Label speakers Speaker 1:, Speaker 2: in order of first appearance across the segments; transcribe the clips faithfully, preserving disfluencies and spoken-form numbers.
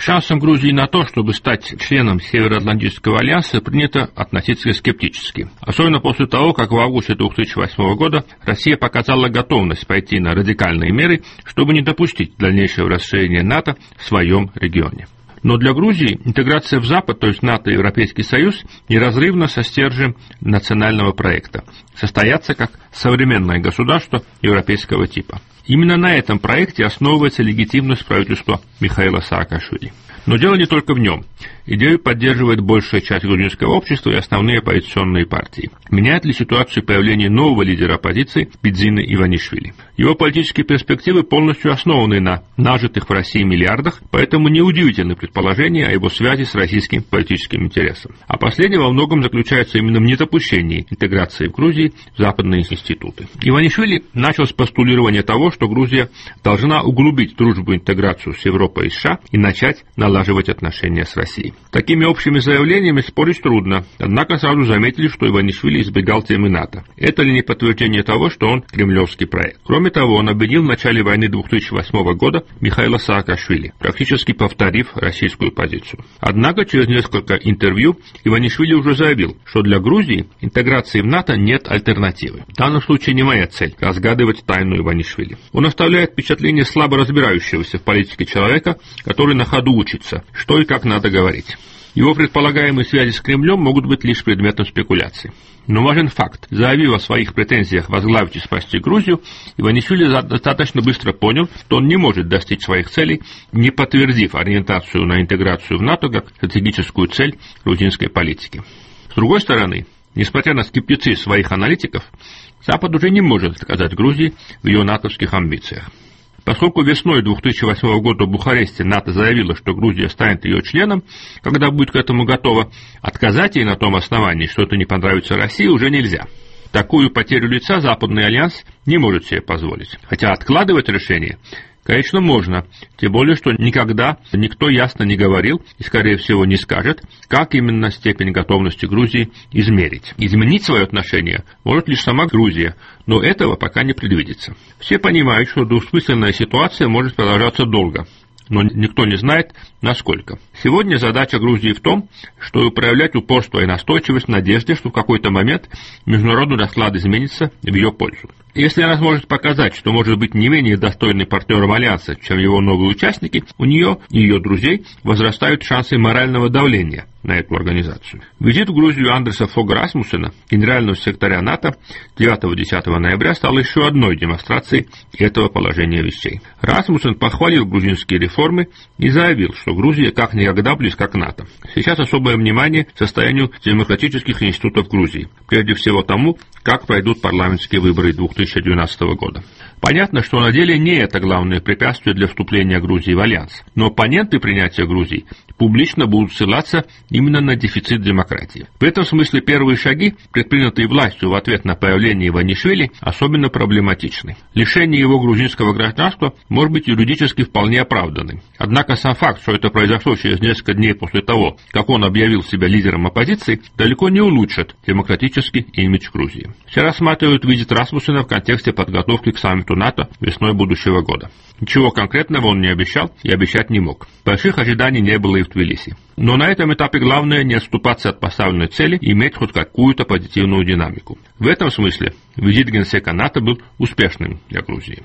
Speaker 1: шансам Грузии на то, чтобы стать членом Североатлантического альянса, принято относиться скептически. Особенно после того, как в августе две тысячи восьмого года Россия показала готовность пойти на радикальные меры, чтобы не допустить дальнейшего расширения НАТО в своем регионе. Но для Грузии интеграция в Запад, то есть НАТО и Европейский Союз, неразрывна со стержнем национального проекта – состояться как современное государство европейского типа. Именно на этом проекте основывается легитимность правительства Михаила Саакашвили. Но дело не только в нем. Идею поддерживает большая часть грузинского общества и основные оппозиционные партии. Меняет ли ситуацию появление нового лидера оппозиции Бидзины Иванишвили? Его политические перспективы полностью основаны на нажитых в России миллиардах, поэтому неудивительны предположения о его связи с российским политическим интересом. А последнее во многом заключается именно в недопущении интеграции в Грузии в западные институты. Иванишвили начал с постулирования того, что Грузия должна углубить дружбу и интеграцию с Европой и США и начать налаживать отношения с Россией. Такими общими заявлениями спорить трудно, однако сразу заметили, что Иванишвили избегал темы НАТО. Это ли не подтверждение того, что он кремлевский проект? Кроме того, он обвинил в начале войны две тысячи восьмого года Михаила Саакашвили, практически повторив российскую позицию. Однако через несколько интервью Иванишвили уже заявил, что для Грузии интеграции в НАТО нет альтернативы. В данном случае не моя цель – разгадывать тайну Иванишвили. Он оставляет впечатление слабо разбирающегося в политике человека, который на ходу учится, что и как надо говорить. Его предполагаемые связи с Кремлем могут быть лишь предметом спекуляций. Но важен факт. Заявив о своих претензиях возглавить и спасти Грузию, Иванишвили достаточно быстро понял, что он не может достичь своих целей, не подтвердив ориентацию на интеграцию в НАТО как стратегическую цель грузинской политики. С другой стороны, несмотря на скептицизм своих аналитиков, Запад уже не может отказать Грузии в ее натовских амбициях. Поскольку весной две тысячи восьмого года в Бухаресте НАТО заявило, что Грузия станет ее членом, когда будет к этому готова, отказать ей на том основании, что это не понравится России, уже нельзя. Такую потерю лица Западный альянс не может себе позволить. Хотя откладывать решение, конечно, можно, тем более, что никогда никто ясно не говорил и, скорее всего, не скажет, как именно степень готовности Грузии измерить. Изменить свое отношение может лишь сама Грузия, но этого пока не предвидится. Все понимают, что двусмысленная ситуация может продолжаться долго, но никто не знает, насколько. Сегодня задача Грузии в том, чтобы проявлять упорство и настойчивость в надежде, что в какой-то момент международный расклад изменится в ее пользу. Если она сможет показать, что может быть не менее достойной партнером Альянса, чем его новые участники, у нее и ее друзей возрастают шансы морального давления на эту организацию. Визит в Грузию Андреса Фога Расмуссена, генерального секретаря НАТО, девятого-десятого ноября стал еще одной демонстрацией этого положения вещей. Расмуссен похвалил грузинские реформы и заявил, что Грузия как никогда близка к НАТО. Сейчас особое внимание состоянию демократических институтов Грузии, прежде всего тому, как пройдут парламентские выборы две тысячи двенадцатого года. Понятно, что на деле не это главное препятствие для вступления Грузии в Альянс, но оппоненты принятия Грузии публично будут ссылаться именно на дефицит демократии. В этом смысле первые шаги, предпринятые властью в ответ на появление Иванишвили, особенно проблематичны. Лишение его грузинского гражданства может быть юридически вполне оправданным. Однако сам факт, что это произошло через несколько дней после того, как он объявил себя лидером оппозиции, далеко не улучшит демократический имидж Грузии. Все рассматривают визит Расмуссена в контексте подготовки к саммиту НАТО весной будущего года. Ничего конкретного он не обещал и обещать не мог. Больших ожиданий не было и в Тбилиси. Но на этом этапе главное не отступаться от поставленной цели и иметь хоть какую-то позитивную динамику. В этом смысле визит генсека НАТО был успешным для Грузии.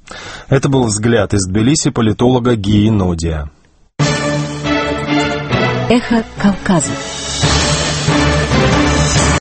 Speaker 2: Это был взгляд из Тбилиси политолога Гии Нодия.
Speaker 3: Эхо Кавказа.